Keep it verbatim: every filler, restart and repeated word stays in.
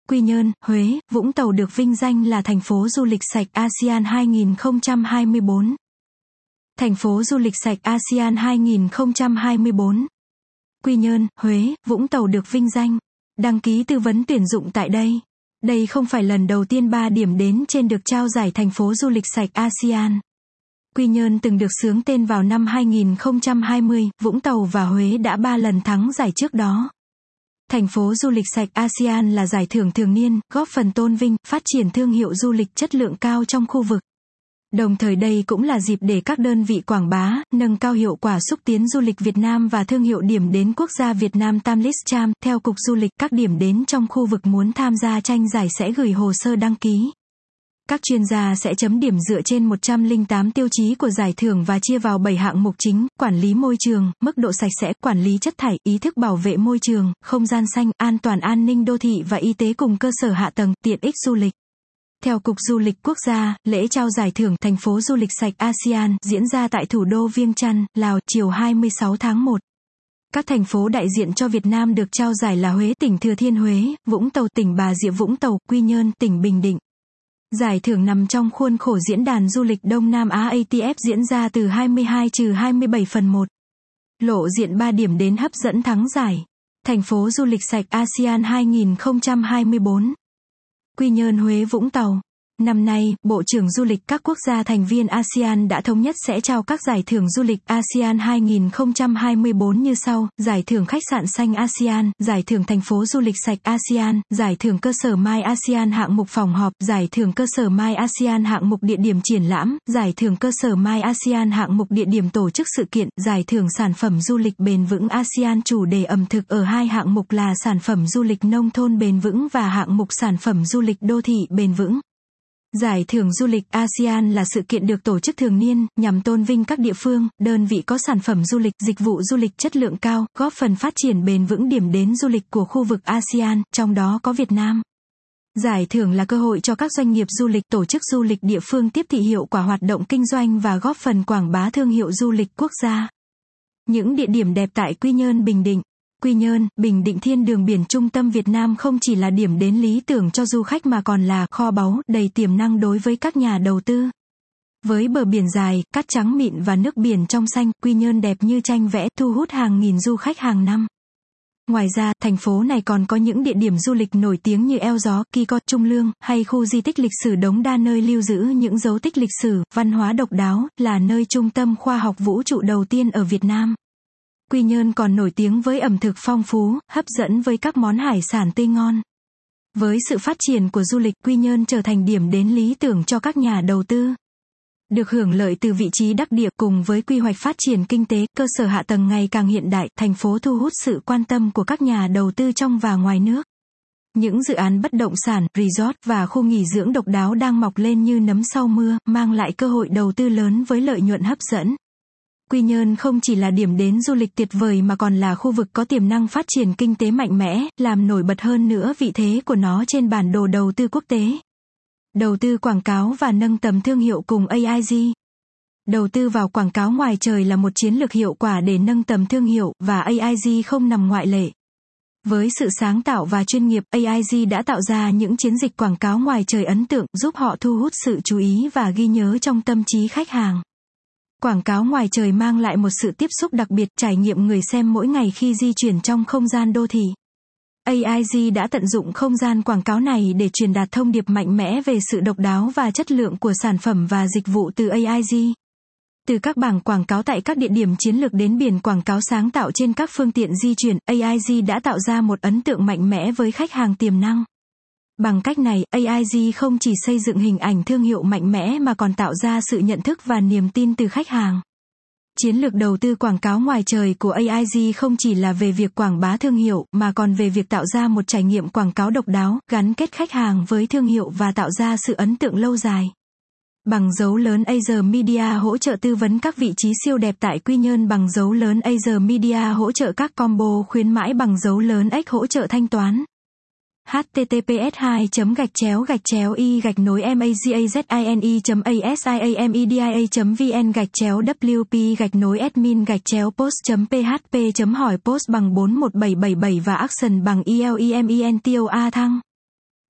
Quy Nhơn, Huế, Vũng Tàu được vinh danh là thành phố du lịch sạch ASEAN hai không hai tư. Thành phố du lịch sạch ASEAN hai không hai tư. Quy Nhơn, Huế, Vũng Tàu được vinh danh. Đăng ký tư vấn tuyển dụng tại đây. Đây không phải lần đầu tiên ba điểm đến trên được trao giải thành phố du lịch sạch ASEAN. Quy Nhơn từng được xướng tên vào năm hai không hai không, Vũng Tàu và Huế đã ba lần thắng giải trước đó. Thành phố du lịch sạch ASEAN là giải thưởng thường niên, góp phần tôn vinh, phát triển thương hiệu du lịch chất lượng cao trong khu vực. Đồng thời đây cũng là dịp để các đơn vị quảng bá, nâng cao hiệu quả xúc tiến du lịch Việt Nam và thương hiệu điểm đến quốc gia Việt Nam Tamlist Cham. Theo Cục Du lịch, các điểm đến trong khu vực muốn tham gia tranh giải sẽ gửi hồ sơ đăng ký. Các chuyên gia sẽ chấm điểm dựa trên một trăm lẻ tám tiêu chí của giải thưởng và chia vào bảy hạng mục chính: quản lý môi trường, mức độ sạch sẽ, quản lý chất thải, ý thức bảo vệ môi trường, không gian xanh, an toàn an ninh đô thị và y tế cùng cơ sở hạ tầng, tiện ích du lịch. Theo Cục Du lịch Quốc gia, lễ trao giải thưởng thành phố du lịch sạch ASEAN diễn ra tại thủ đô Viêng Chăn, Lào, chiều hai mươi sáu tháng một. Các thành phố đại diện cho Việt Nam được trao giải là Huế, tỉnh Thừa Thiên Huế, Vũng Tàu, tỉnh Bà Rịa Vũng Tàu, Quy Nhơn, tỉnh Bình Định. Giải thưởng nằm trong khuôn khổ diễn đàn du lịch Đông Nam Á A T F diễn ra từ hai mươi hai đến hai mươi bảy phần một. Lộ diện ba điểm đến hấp dẫn thắng giải. Thành phố du lịch sạch ASEAN hai không hai tư. Quy Nhơn, Huế, Vũng Tàu. Năm nay, Bộ trưởng Du lịch các quốc gia thành viên ASEAN đã thống nhất sẽ trao các giải thưởng du lịch ASEAN hai không hai tư như sau: Giải thưởng Khách sạn xanh ASEAN, Giải thưởng Thành phố du lịch sạch ASEAN, Giải thưởng Cơ sở My ASEAN hạng mục phòng họp, Giải thưởng Cơ sở My ASEAN hạng mục địa điểm triển lãm, Giải thưởng Cơ sở My ASEAN hạng mục địa điểm tổ chức sự kiện, Giải thưởng Sản phẩm du lịch bền vững ASEAN chủ đề ẩm thực ở hai hạng mục là sản phẩm du lịch nông thôn bền vững và hạng mục sản phẩm du lịch đô thị bền vững. Giải thưởng du lịch ASEAN là sự kiện được tổ chức thường niên, nhằm tôn vinh các địa phương, đơn vị có sản phẩm du lịch, dịch vụ du lịch chất lượng cao, góp phần phát triển bền vững điểm đến du lịch của khu vực ASEAN, trong đó có Việt Nam. Giải thưởng là cơ hội cho các doanh nghiệp du lịch, tổ chức du lịch địa phương tiếp thị hiệu quả hoạt động kinh doanh và góp phần quảng bá thương hiệu du lịch quốc gia. Những địa điểm đẹp tại Quy Nhơn, Bình Định. Quy Nhơn, Bình Định, thiên đường biển trung tâm Việt Nam không chỉ là điểm đến lý tưởng cho du khách mà còn là kho báu đầy tiềm năng đối với các nhà đầu tư. Với bờ biển dài, cát trắng mịn và nước biển trong xanh, Quy Nhơn đẹp như tranh vẽ, thu hút hàng nghìn du khách hàng năm. Ngoài ra, thành phố này còn có những địa điểm du lịch nổi tiếng như Eo Gió, Ki Co, Trung Lương, hay khu di tích lịch sử Đống Đa nơi lưu giữ những dấu tích lịch sử, văn hóa độc đáo, là nơi trung tâm khoa học vũ trụ đầu tiên ở Việt Nam. Quy Nhơn còn nổi tiếng với ẩm thực phong phú, hấp dẫn với các món hải sản tươi ngon. Với sự phát triển của du lịch, Quy Nhơn trở thành điểm đến lý tưởng cho các nhà đầu tư. Được hưởng lợi từ vị trí đắc địa cùng với quy hoạch phát triển kinh tế, cơ sở hạ tầng ngày càng hiện đại, thành phố thu hút sự quan tâm của các nhà đầu tư trong và ngoài nước. Những dự án bất động sản, resort và khu nghỉ dưỡng độc đáo đang mọc lên như nấm sau mưa, mang lại cơ hội đầu tư lớn với lợi nhuận hấp dẫn. Quy Nhơn không chỉ là điểm đến du lịch tuyệt vời mà còn là khu vực có tiềm năng phát triển kinh tế mạnh mẽ, làm nổi bật hơn nữa vị thế của nó trên bản đồ đầu tư quốc tế. Đầu tư quảng cáo và nâng tầm thương hiệu cùng A I G. Đầu tư vào quảng cáo ngoài trời là một chiến lược hiệu quả để nâng tầm thương hiệu, và A I G không nằm ngoại lệ. Với sự sáng tạo và chuyên nghiệp, A I G đã tạo ra những chiến dịch quảng cáo ngoài trời ấn tượng, giúp họ thu hút sự chú ý và ghi nhớ trong tâm trí khách hàng. Quảng cáo ngoài trời mang lại một sự tiếp xúc đặc biệt, trải nghiệm người xem mỗi ngày khi di chuyển trong không gian đô thị. A I G đã tận dụng không gian quảng cáo này để truyền đạt thông điệp mạnh mẽ về sự độc đáo và chất lượng của sản phẩm và dịch vụ từ A I G. Từ các bảng quảng cáo tại các địa điểm chiến lược đến biển quảng cáo sáng tạo trên các phương tiện di chuyển, A I G đã tạo ra một ấn tượng mạnh mẽ với khách hàng tiềm năng. Bằng cách này, A I G không chỉ xây dựng hình ảnh thương hiệu mạnh mẽ mà còn tạo ra sự nhận thức và niềm tin từ khách hàng. Chiến lược đầu tư quảng cáo ngoài trời của A I G không chỉ là về việc quảng bá thương hiệu, mà còn về việc tạo ra một trải nghiệm quảng cáo độc đáo, gắn kết khách hàng với thương hiệu và tạo ra sự ấn tượng lâu dài. Bằng dấu lớn Asia Media hỗ trợ tư vấn các vị trí siêu đẹp tại Quy Nhơn. Bằng dấu lớn Asia Media hỗ trợ các combo khuyến mãi. Bằng dấu lớn X hỗ trợ thanh toán. h t t p s hai gạch chéo gạch chéo y gạch nối magazine.asiamedia.vn gạch chéo wp gạch nối admin gạch chéo post.php hỏi post bằng bốn một bảy bảy bảy và action bằng elementor thăng.